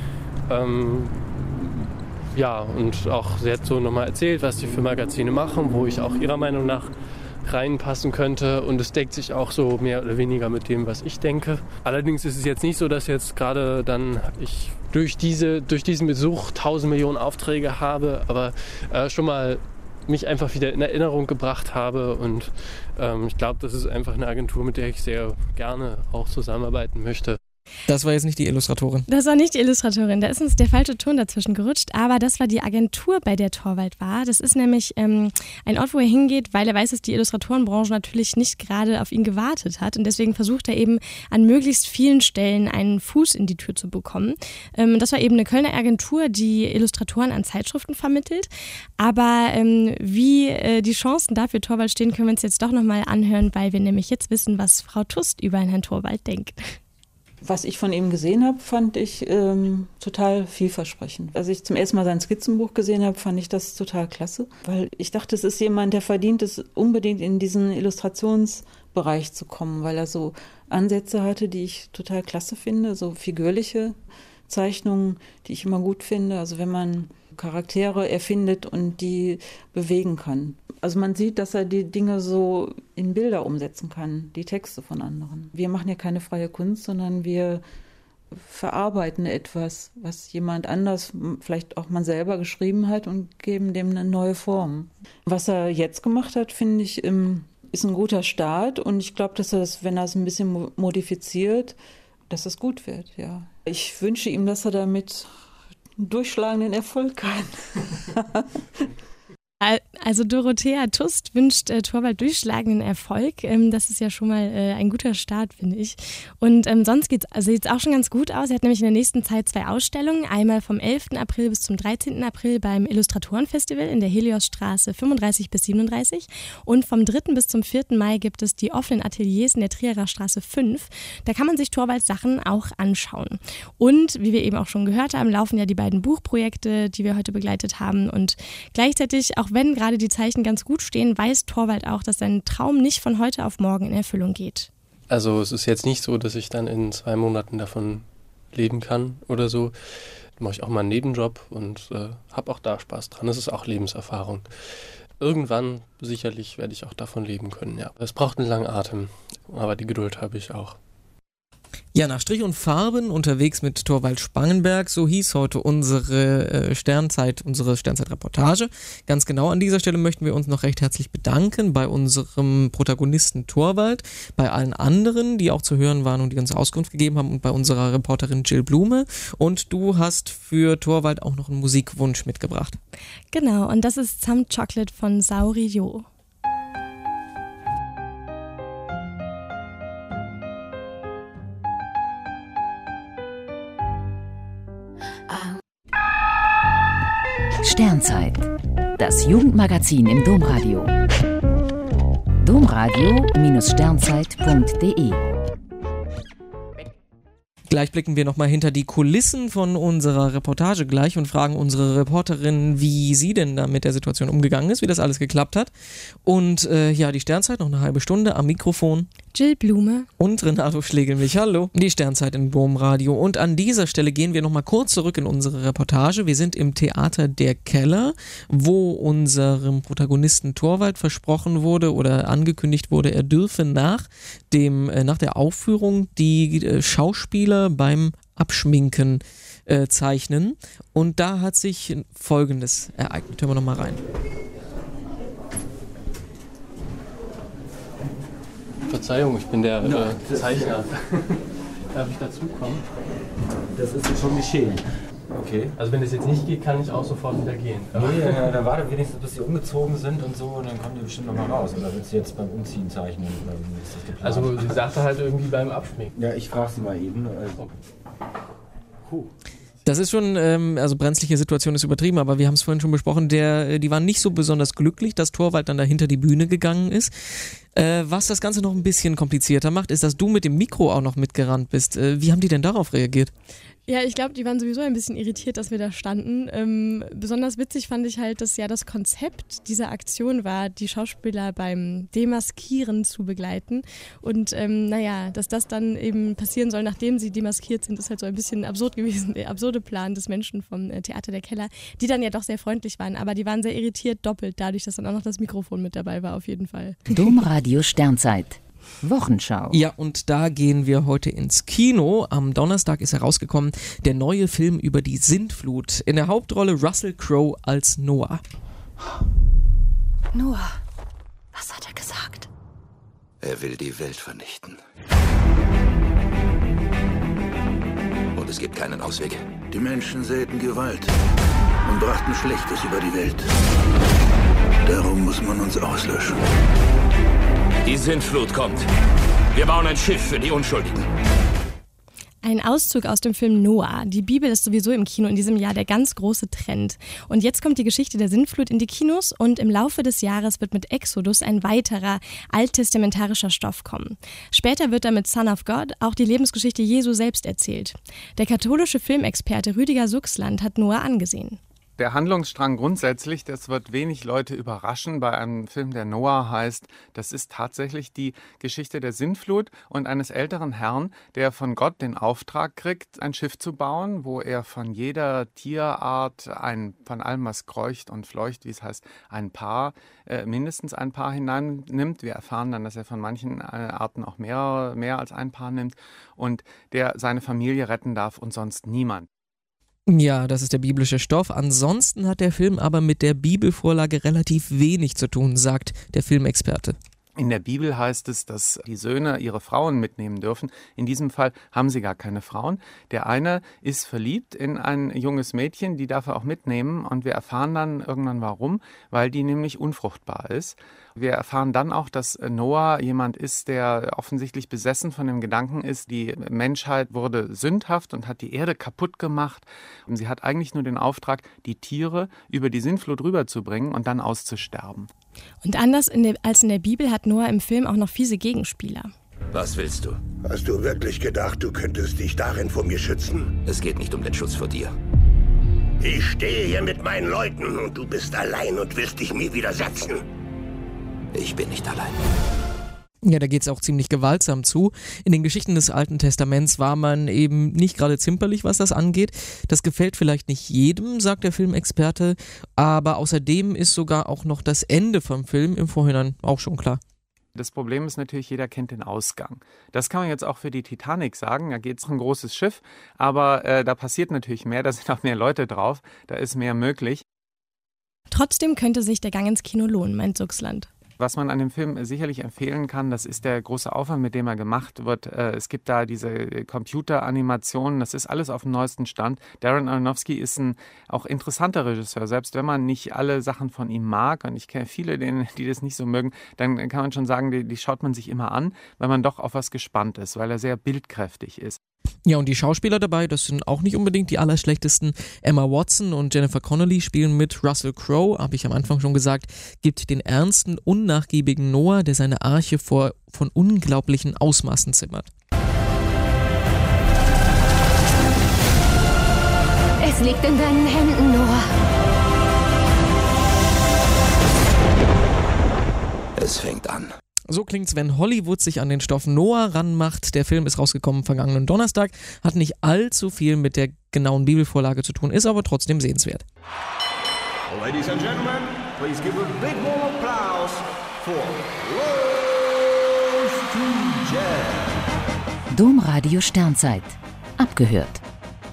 Ja, und auch sie hat so nochmal erzählt, was die für Magazine machen, wo ich auch ihrer Meinung nach reinpassen könnte und es deckt sich auch so mehr oder weniger mit dem, was ich denke. Allerdings ist es jetzt nicht so, dass jetzt gerade dann ich durch diesen Besuch 1000 Millionen Aufträge habe, aber schon mal mich einfach wieder in Erinnerung gebracht habe und ich glaube, das ist einfach eine Agentur, mit der ich sehr gerne auch zusammenarbeiten möchte. Das war jetzt nicht die Illustratorin. Das war nicht die Illustratorin, da ist uns der falsche Ton dazwischen gerutscht, aber das war die Agentur, bei der Torvald war. Das ist nämlich ein Ort, wo er hingeht, weil er weiß, dass die Illustratorenbranche natürlich nicht gerade auf ihn gewartet hat und deswegen versucht er eben an möglichst vielen Stellen einen Fuß in die Tür zu bekommen. Das war eben eine Kölner Agentur, die Illustratoren an Zeitschriften vermittelt, aber wie die Chancen dafür Torvald stehen, können wir uns jetzt doch nochmal anhören, weil wir nämlich jetzt wissen, was Frau Tust über Herrn Torvald denkt. Was ich von ihm gesehen habe, fand ich total vielversprechend. Als ich zum ersten Mal sein Skizzenbuch gesehen habe, fand ich das total klasse, weil ich dachte, es ist jemand, der verdient es, unbedingt in diesen Illustrationsbereich zu kommen, weil er so Ansätze hatte, die ich total klasse finde, so figürliche Zeichnungen, die ich immer gut finde. Also wenn man Charaktere erfindet und die bewegen kann. Also man sieht, dass er die Dinge so in Bilder umsetzen kann, die Texte von anderen. Wir machen ja keine freie Kunst, sondern wir verarbeiten etwas, was jemand anders, vielleicht auch man selber geschrieben hat und geben dem eine neue Form. Was er jetzt gemacht hat, finde ich, ist ein guter Start und ich glaube, dass er das, wenn er es ein bisschen modifiziert, dass es gut wird, ja. Ich wünsche ihm, dass er damit durchschlagenden Erfolg hat. Also Dorothea Tust wünscht Torvald durchschlagenden Erfolg. Das ist ja schon mal ein guter Start, finde ich. Und sonst sieht es auch schon ganz gut aus. Er hat nämlich in der nächsten Zeit 2 Ausstellungen. Einmal vom 11. April bis zum 13. April beim Illustratorenfestival in der Heliosstraße 35 bis 37. Und vom 3. bis zum 4. Mai gibt es die offenen Ateliers in der Trierer Straße 5. Da kann man sich Torvalds Sachen auch anschauen. Und wie wir eben auch schon gehört haben, laufen ja die beiden Buchprojekte, die wir heute begleitet haben. Und gleichzeitig, auch wenn gerade die Zeichen ganz gut stehen, weiß Torvald auch, dass sein Traum nicht von heute auf morgen in Erfüllung geht. Also es ist jetzt nicht so, dass ich dann in 2 Monaten davon leben kann oder so. Da mache ich auch mal einen Nebenjob und habe auch da Spaß dran. Das ist auch Lebenserfahrung. Irgendwann sicherlich werde ich auch davon leben können, ja. Es braucht einen langen Atem, aber die Geduld habe ich auch. Ja, nach Strich und Farben unterwegs mit Torvald Spangenberg, so hieß heute unsere Sternzeit-Reportage. Ganz genau an dieser Stelle möchten wir uns noch recht herzlich bedanken bei unserem Protagonisten Torvald, bei allen anderen, die auch zu hören waren und die uns Auskunft gegeben haben und bei unserer Reporterin Jill Blume. Und du hast für Torvald auch noch einen Musikwunsch mitgebracht. Genau, und das ist Some Chocolate von Saurio. Sternzeit, das Jugendmagazin im Domradio. Domradio-sternzeit.de. Gleich blicken wir nochmal hinter die Kulissen von unserer Reportage gleich und fragen unsere Reporterin, wie sie denn da mit der Situation umgegangen ist, wie das alles geklappt hat. Und die Sternzeit, noch eine halbe Stunde am Mikrofon. Jill Blume. Und Renato Schlegelmilch, hallo. Die Sternzeit im Domradio. Und an dieser Stelle gehen wir nochmal kurz zurück in unsere Reportage. Wir sind im Theater Der Keller, wo unserem Protagonisten Torvald versprochen wurde oder angekündigt wurde, er dürfe nach der Aufführung die Schauspieler beim Abschminken zeichnen. Und da hat sich Folgendes ereignet. Hören wir nochmal rein. Verzeihung, ich bin der Zeichner. Darf ich dazukommen? Das ist jetzt schon geschehen. Okay. Also wenn es jetzt nicht geht, kann ich auch sofort wieder gehen. Nee, dann warte wenigstens, bis sie umgezogen sind und so, und dann kommen die bestimmt noch mal raus. Oder willst du jetzt beim Umziehen zeichnen? Oder wie ist das geplant? Also sie sagte halt irgendwie beim Abschminken. Ja, ich frage sie mal eben. Das ist schon, brenzliche Situation ist übertrieben, aber wir haben es vorhin schon besprochen, die waren nicht so besonders glücklich, dass Torvald dann dahinter die Bühne gegangen ist. Was das Ganze noch ein bisschen komplizierter macht, ist, dass du mit dem Mikro auch noch mitgerannt bist. Wie haben die denn darauf reagiert? Ja, ich glaube, die waren sowieso ein bisschen irritiert, dass wir da standen. Besonders witzig fand ich halt, dass ja das Konzept dieser Aktion war, die Schauspieler beim Demaskieren zu begleiten. Und dass das dann eben passieren soll, nachdem sie demaskiert sind, ist halt so ein bisschen absurd gewesen. Der absurde Plan des Menschen vom Theater Der Keller, die dann ja doch sehr freundlich waren, aber die waren sehr irritiert, doppelt, dadurch, dass dann auch noch das Mikrofon mit dabei war, auf jeden Fall. Domradio Sternzeit. Wochenschau. Ja, und da gehen wir heute ins Kino. Am Donnerstag ist herausgekommen der neue Film über die Sintflut. In der Hauptrolle Russell Crowe als Noah. Noah, was hat er gesagt? Er will die Welt vernichten. es gibt keinen Ausweg. Die Menschen säten Gewalt und brachten Schlechtes über die Welt. Darum muss man uns auslöschen. Die Sintflut kommt. Wir bauen ein Schiff für die Unschuldigen. Ein Auszug aus dem Film Noah. Die Bibel ist sowieso im Kino in diesem Jahr der ganz große Trend. Und jetzt kommt die Geschichte der Sintflut in die Kinos und im Laufe des Jahres wird mit Exodus ein weiterer alttestamentarischer Stoff kommen. Später wird dann mit Son of God auch die Lebensgeschichte Jesu selbst erzählt. Der katholische Filmexperte Rüdiger Suchsland hat Noah angesehen. Der Handlungsstrang grundsätzlich, das wird wenig Leute überraschen bei einem Film, der Noah heißt. Das ist tatsächlich die Geschichte der Sintflut und eines älteren Herrn, der von Gott den Auftrag kriegt, ein Schiff zu bauen, wo er von jeder Tierart, von allem, was kreucht und fleucht, wie es heißt, mindestens ein Paar hineinnimmt. Wir erfahren dann, dass er von manchen Arten auch mehr als ein Paar nimmt und der seine Familie retten darf und sonst niemand. Ja, das ist der biblische Stoff. Ansonsten hat der Film aber mit der Bibelvorlage relativ wenig zu tun, sagt der Filmexperte. In der Bibel heißt es, dass die Söhne ihre Frauen mitnehmen dürfen. In diesem Fall haben sie gar keine Frauen. Der eine ist verliebt in ein junges Mädchen, die darf er auch mitnehmen. Und wir erfahren dann irgendwann warum, weil die nämlich unfruchtbar ist. Wir erfahren dann auch, dass Noah jemand ist, der offensichtlich besessen von dem Gedanken ist, die Menschheit wurde sündhaft und hat die Erde kaputt gemacht. Und sie hat eigentlich nur den Auftrag, die Tiere über die Sintflut rüberzubringen und dann auszusterben. Und anders als in der Bibel hat Noah im Film auch noch fiese Gegenspieler. Was willst du? Hast du wirklich gedacht, du könntest dich darin vor mir schützen? Es geht nicht um den Schutz vor dir. Ich stehe hier mit meinen Leuten und du bist allein und willst dich mir widersetzen. Ich bin nicht allein. Ja, da geht es auch ziemlich gewaltsam zu. In den Geschichten des Alten Testaments war man eben nicht gerade zimperlich, was das angeht. Das gefällt vielleicht nicht jedem, sagt der Filmexperte, aber außerdem ist sogar auch noch das Ende vom Film im Vorhinein auch schon klar. Das Problem ist natürlich, jeder kennt den Ausgang. Das kann man jetzt auch für die Titanic sagen. Da geht es um ein großes Schiff, aber da passiert natürlich mehr, da sind auch mehr Leute drauf, da ist mehr möglich. Trotzdem könnte sich der Gang ins Kino lohnen, meint Suchsland. Was man an dem Film sicherlich empfehlen kann, das ist der große Aufwand, mit dem er gemacht wird. Es gibt da diese Computeranimationen, das ist alles auf dem neuesten Stand. Darren Aronofsky ist ein auch interessanter Regisseur, selbst wenn man nicht alle Sachen von ihm mag, und ich kenne viele, die das nicht so mögen, dann kann man schon sagen, die schaut man sich immer an, weil man doch auf was gespannt ist, weil er sehr bildkräftig ist. Ja, und die Schauspieler dabei, das sind auch nicht unbedingt die allerschlechtesten. Emma Watson und Jennifer Connelly spielen mit. Russell Crowe, habe ich am Anfang schon gesagt, gibt den ernsten, unnachgiebigen Noah, der seine Arche von unglaublichen Ausmaßen zimmert. Es liegt in deinen Händen, Noah. Es fängt an. So klingt's, wenn Hollywood sich an den Stoff Noah ranmacht. Der Film ist rausgekommen vergangenen Donnerstag, hat nicht allzu viel mit der genauen Bibelvorlage zu tun, ist aber trotzdem sehenswert. Ladies and gentlemen, please give a big warm applause for Close to Jazz. Domradio Sternzeit. Abgehört.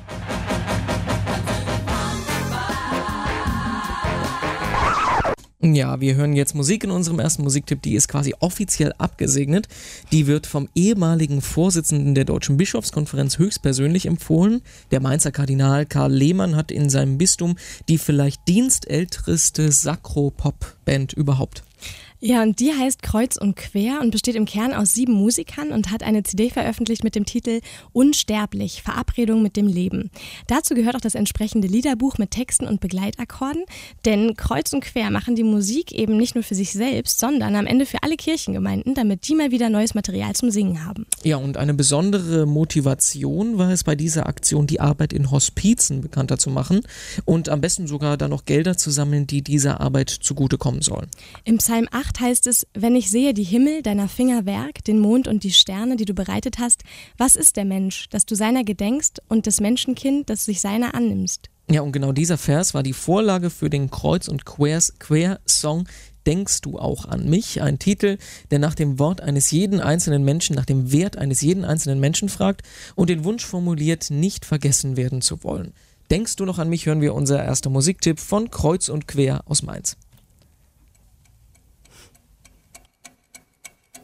Ja, wir hören jetzt Musik in unserem ersten Musiktipp, die ist quasi offiziell abgesegnet. Die wird vom ehemaligen Vorsitzenden der Deutschen Bischofskonferenz höchstpersönlich empfohlen. Der Mainzer Kardinal Karl Lehmann hat in seinem Bistum die vielleicht dienstälteste Sakropop-Band überhaupt. Ja, und die heißt Kreuz und Quer und besteht im Kern aus 7 Musikern und hat eine CD veröffentlicht mit dem Titel Unsterblich, Verabredung mit dem Leben. Dazu gehört auch das entsprechende Liederbuch mit Texten und Begleitakkorden, denn Kreuz und Quer machen die Musik eben nicht nur für sich selbst, sondern am Ende für alle Kirchengemeinden, damit die mal wieder neues Material zum Singen haben. Ja, und eine besondere Motivation war es bei dieser Aktion, die Arbeit in Hospizen bekannter zu machen und am besten sogar dann noch Gelder zu sammeln, die dieser Arbeit zugutekommen sollen. Im Psalm 8 heißt es, wenn ich sehe die Himmel, deiner Finger Werk, den Mond und die Sterne, die du bereitet hast, was ist der Mensch, dass du seiner gedenkst und des Menschenkind, dass du sich seiner annimmst? Ja, und genau dieser Vers war die Vorlage für den Kreuz und Quer-Song Denkst du auch an mich? Ein Titel, der nach dem Wort eines jeden einzelnen Menschen, nach dem Wert eines jeden einzelnen Menschen fragt und den Wunsch formuliert, nicht vergessen werden zu wollen. Denkst du noch an mich, hören wir unser erster Musiktipp von Kreuz und Quer aus Mainz.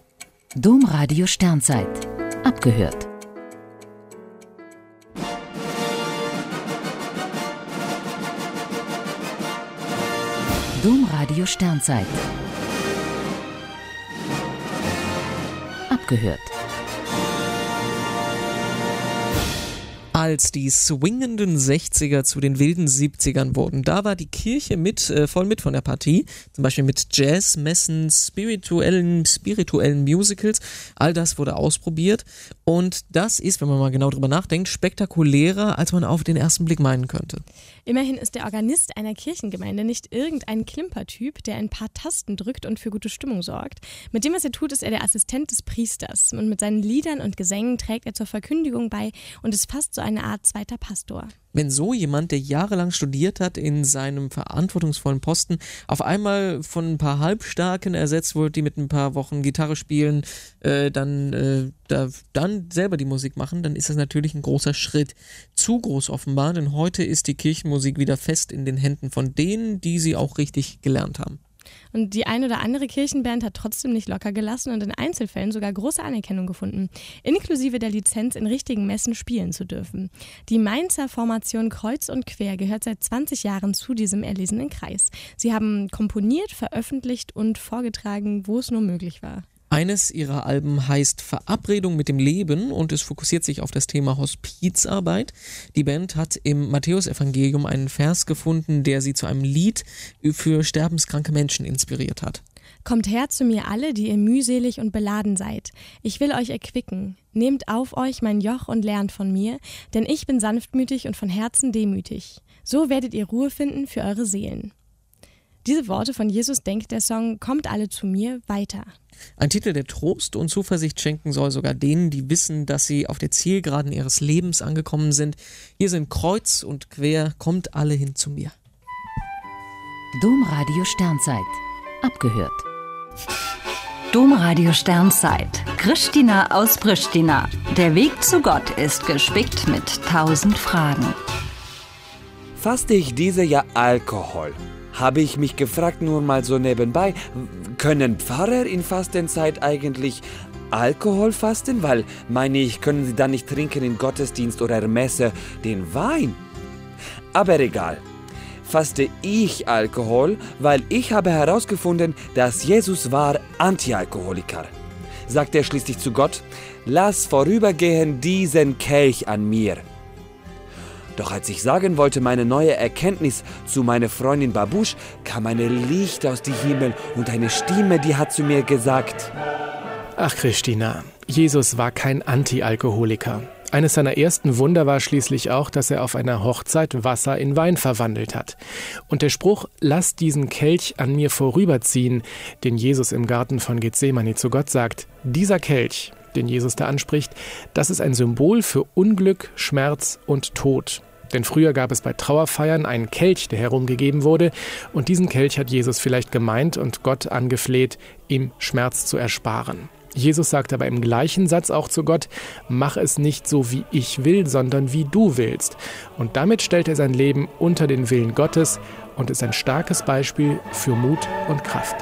Domradio Sternzeit. Abgehört. Domradio Sternzeit. Abgehört. Als die swingenden 60er zu den wilden 70ern wurden, da war die Kirche voll mit von der Partie, zum Beispiel mit Jazzmessen, spirituellen Musicals, all das wurde ausprobiert und das ist, wenn man mal genau drüber nachdenkt, spektakulärer, als man auf den ersten Blick meinen könnte. Immerhin ist der Organist einer Kirchengemeinde nicht irgendein Klimpertyp, der ein paar Tasten drückt und für gute Stimmung sorgt. Mit dem, was er tut, ist er der Assistent des Priesters und mit seinen Liedern und Gesängen trägt er zur Verkündigung bei und ist fast so eine Art zweiter Pastor. Wenn so jemand, der jahrelang studiert hat, in seinem verantwortungsvollen Posten auf einmal von ein paar Halbstarken ersetzt wird, die mit ein paar Wochen Gitarre spielen, dann selber die Musik machen, dann ist das natürlich ein großer Schritt. Zu groß offenbar, denn heute ist die Kirchenmusik wieder fest in den Händen von denen, die sie auch richtig gelernt haben. Und die ein oder andere Kirchenband hat trotzdem nicht locker gelassen und in Einzelfällen sogar große Anerkennung gefunden, inklusive der Lizenz, in richtigen Messen spielen zu dürfen. Die Mainzer Formation Kreuz und Quer gehört seit 20 Jahren zu diesem erlesenen Kreis. Sie haben komponiert, veröffentlicht und vorgetragen, wo es nur möglich war. Eines ihrer Alben heißt Verabredung mit dem Leben und es fokussiert sich auf das Thema Hospizarbeit. Die Band hat im Matthäusevangelium einen Vers gefunden, der sie zu einem Lied für sterbenskranke Menschen inspiriert hat. Kommt her zu mir alle, die ihr mühselig und beladen seid. Ich will euch erquicken. Nehmt auf euch mein Joch und lernt von mir, denn ich bin sanftmütig und von Herzen demütig. So werdet ihr Ruhe finden für eure Seelen. Diese Worte von Jesus denkt der Song Kommt alle zu mir weiter. Ein Titel, der Trost und Zuversicht schenken soll, sogar denen, die wissen, dass sie auf der Zielgeraden ihres Lebens angekommen sind. Hier sind Kreuz und Quer, kommt alle hin zu mir. Domradio Sternzeit. Abgehört. Domradio Sternzeit. Christina aus Pristina. Der Weg zu Gott ist gespickt mit 1000 Fragen. Faste ich dieses Jahr Alkohol? Habe ich mich gefragt, nur mal so nebenbei, können Pfarrer in Fastenzeit eigentlich Alkohol fasten? Weil, meine ich, können sie dann nicht trinken in Gottesdienst oder Messe den Wein? Aber egal. Faste ich Alkohol, weil ich habe herausgefunden, dass Jesus war Antialkoholiker. Sagt er schließlich zu Gott, lass vorübergehen diesen Kelch an mir. Doch als ich sagen wollte, meine neue Erkenntnis zu meiner Freundin Babusch, kam ein Licht aus dem Himmel und eine Stimme, die hat zu mir gesagt: Ach Christina, Jesus war kein Anti-Alkoholiker. Eines seiner ersten Wunder war schließlich auch, dass er auf einer Hochzeit Wasser in Wein verwandelt hat. Und der Spruch, lass diesen Kelch an mir vorüberziehen, den Jesus im Garten von Gethsemane zu Gott sagt, dieser Kelch, den Jesus da anspricht, das ist ein Symbol für Unglück, Schmerz und Tod. Denn früher gab es bei Trauerfeiern einen Kelch, der herumgegeben wurde, und diesen Kelch hat Jesus vielleicht gemeint und Gott angefleht, ihm Schmerz zu ersparen. Jesus sagt aber im gleichen Satz auch zu Gott, mach es nicht so, wie ich will, sondern wie du willst. Und damit stellt er sein Leben unter den Willen Gottes und ist ein starkes Beispiel für Mut und Kraft.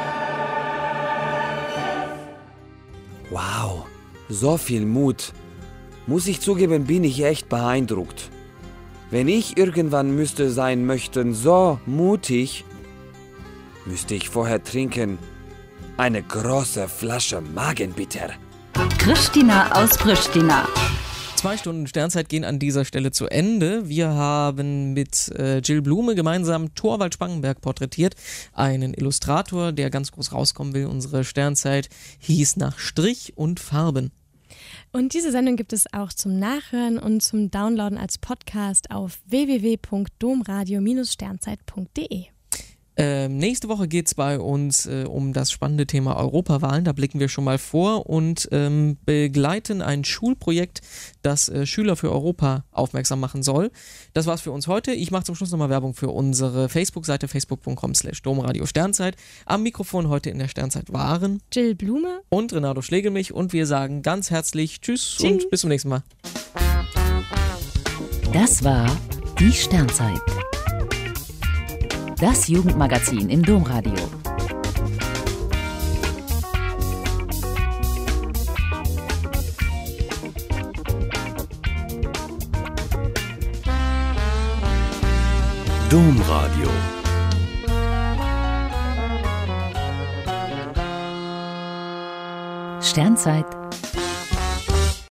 Wow, so viel Mut. Muss ich zugeben, bin ich echt beeindruckt. Wenn ich irgendwann sein möchte, so mutig, müsste ich vorher trinken. Eine große Flasche Magenbitter. Christina aus Pristina. 2 Stunden Sternzeit gehen an dieser Stelle zu Ende. Wir haben mit Jill Blume gemeinsam Thorwald Spangenberg porträtiert, einen Illustrator, der ganz groß rauskommen will. Unsere Sternzeit hieß nach Strich und Farben. Und diese Sendung gibt es auch zum Nachhören und zum Downloaden als Podcast auf www.domradio-sternzeit.de. Nächste Woche geht es bei uns um das spannende Thema Europawahlen. Da blicken wir schon mal vor und begleiten ein Schulprojekt, das Schüler für Europa aufmerksam machen soll. Das war's für uns heute. Ich mache zum Schluss nochmal Werbung für unsere Facebook-Seite facebook.com/Domradio Sternzeit. Am Mikrofon heute in der Sternzeit waren Jill Blume und Renato Schlegelmich und wir sagen ganz herzlich Tschüss und bis zum nächsten Mal. Das war die Sternzeit. Das Jugendmagazin im Domradio. Domradio. Sternzeit